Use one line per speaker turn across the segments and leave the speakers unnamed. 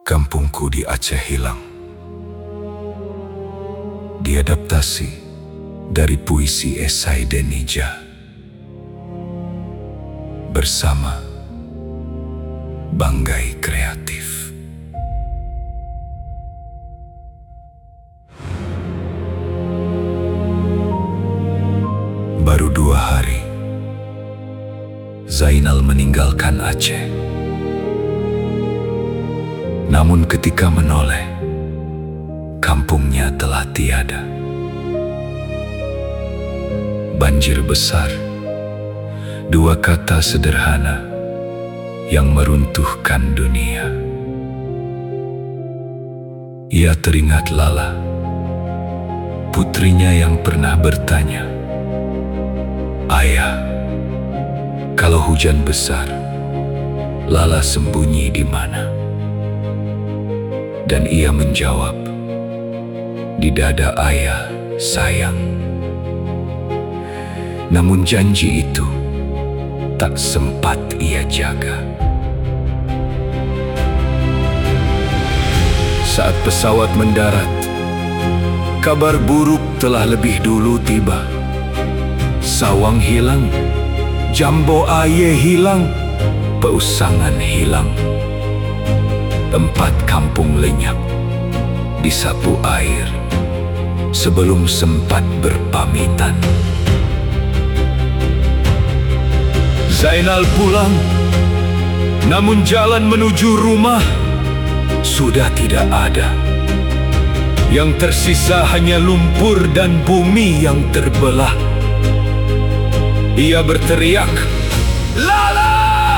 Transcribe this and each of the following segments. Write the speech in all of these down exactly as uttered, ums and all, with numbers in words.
Kampungku di Aceh hilang. Diadaptasi dari puisi esai Denija bersama Banggai Kreatif. Baru dua hari Zainal meninggalkan Aceh. Namun ketika menoleh, kampungnya telah tiada. Banjir besar, dua kata sederhana yang meruntuhkan dunia. Ia teringat Lala, putrinya yang pernah bertanya, "Ayah, kalau hujan besar, Lala sembunyi di mana?" Dan ia menjawab, "Di dada ayah, sayang." Namun janji itu tak sempat ia jaga. Saat pesawat mendarat, kabar buruk telah lebih dulu tiba. Sawang hilang, jambo aye hilang, peusangan hilang. Empat kampung lenyap, disapu air sebelum sempat berpamitan. Zainal pulang, namun jalan menuju rumah sudah tidak ada. Yang tersisa hanya lumpur dan bumi yang terbelah. Ia berteriak, "Lala!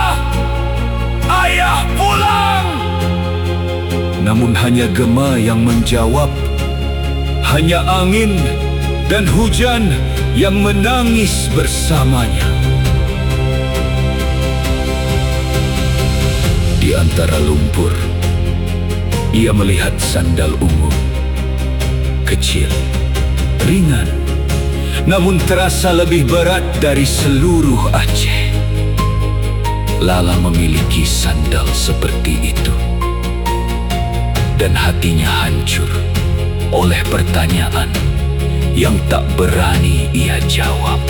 Ayah pulang!" Namun hanya gema yang menjawab, hanya angin dan hujan yang menangis bersamanya. Di antara lumpur, ia melihat sandal ungu, kecil, ringan, namun terasa lebih berat dari seluruh Aceh. Lala memiliki sandal seperti itu. Dan hatinya hancur oleh pertanyaan yang tak berani ia jawab.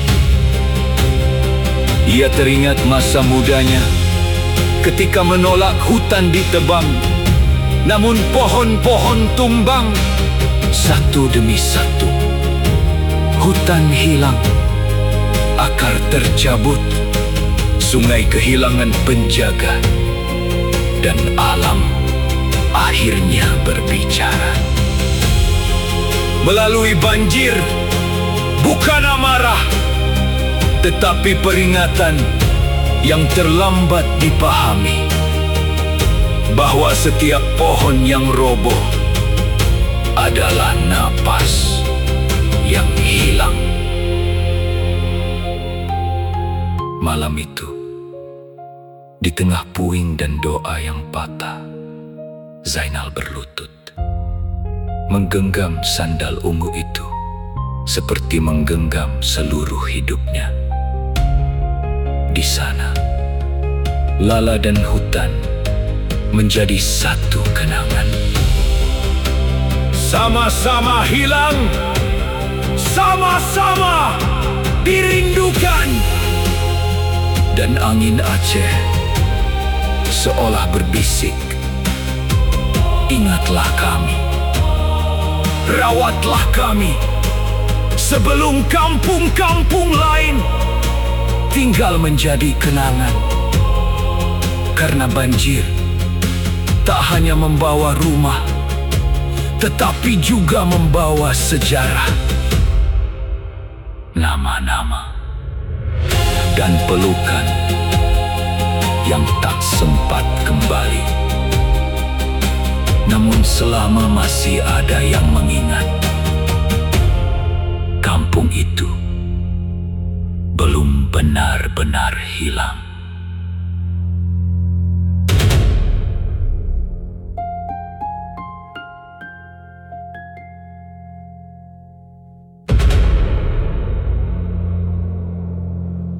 Ia teringat masa mudanya ketika menolak hutan ditebang, namun pohon-pohon tumbang satu demi satu. Hutan hilang, akar tercabut, sungai kehilangan penjaga, dan alam akhirnya berbicara. Melalui banjir, bukan amarah, tetapi peringatan yang terlambat dipahami, bahwa setiap pohon yang roboh adalah napas yang hilang. Malam itu, di tengah puing dan doa yang patah, Zainal berlutut, menggenggam sandal ungu itu seperti menggenggam seluruh hidupnya. Di sana, Lala dan hutan menjadi satu kenangan. Sama-sama hilang, sama-sama dirindukan. Dan angin Aceh seolah berbisik, "Ingatlah kami, rawatlah kami, sebelum kampung-kampung lain tinggal menjadi kenangan." Karena banjir tak hanya membawa rumah, tetapi juga membawa sejarah, nama-nama, dan pelukan yang tak sempat kembali. Namun selama masih ada yang mengingat, kampung itu belum benar-benar hilang.